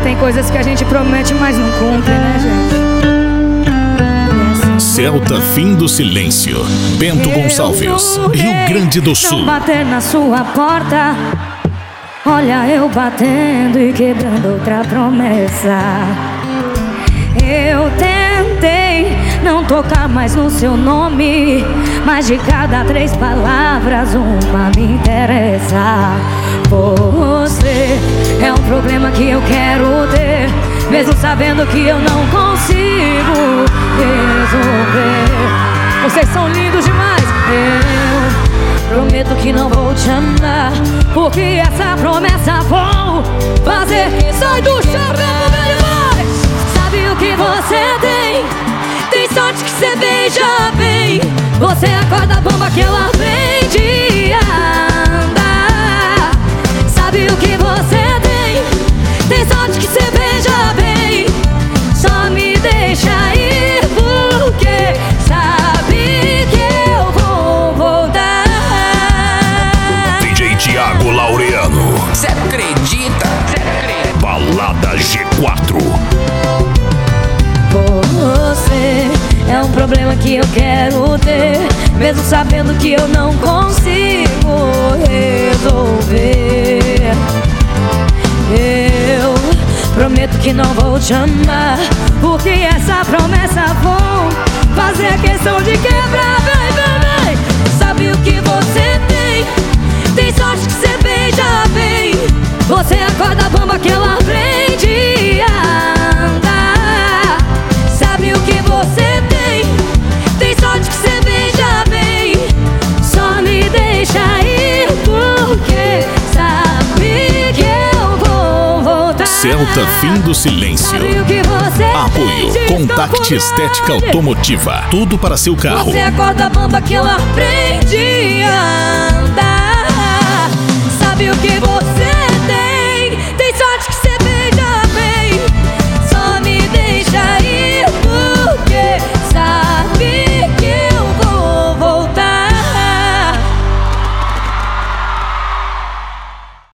Tem coisas que a gente promete, mas não cumpre, né, gente? Celta Fim do Silêncio, Bento Gonçalves, Rio Grande do Sul. Não bater na sua porta, olha eu batendo e quebrando outra promessa. Eu tentei não tocar mais no seu nome, mas de cada 3 palavras uma me interessa. Você é um problema que eu quero ter, mesmo sabendo que eu não consigo resolver. Vocês são lindos demais. Eu prometo que não vou te amar, porque essa promessa vou fazer. Sai do chão, meu demais. Sabe o que você tem? Tem sorte que você beija bem. Você acorda a bomba que ela aprende a andar. Sabe o que você tem? Tem sorte que você beija bem. Só me deixa ir, porque sabe que eu vou voltar. DJ Thiago Laureano. Cê acredita? Balada G4. Você é um problema que eu quero ter, mesmo sabendo que eu não consigo resolver. Eu prometo que não vou te amar, porque essa promessa vou fazer questão de quebrar. Vem, vem, vem. Sabe o que você tem? Tem sorte que você beija bem. Você acorda a bomba que ela aprende a andar. Sabe o que você tem? Tem sorte que você beija bem. Só me deixa ir, porque sabe que eu vou voltar. Celta Fim do Silêncio. Sabe o que você Apoio tem? Contact Estética Automotiva. Tudo para seu carro. Você acorda a bomba que ela aprende a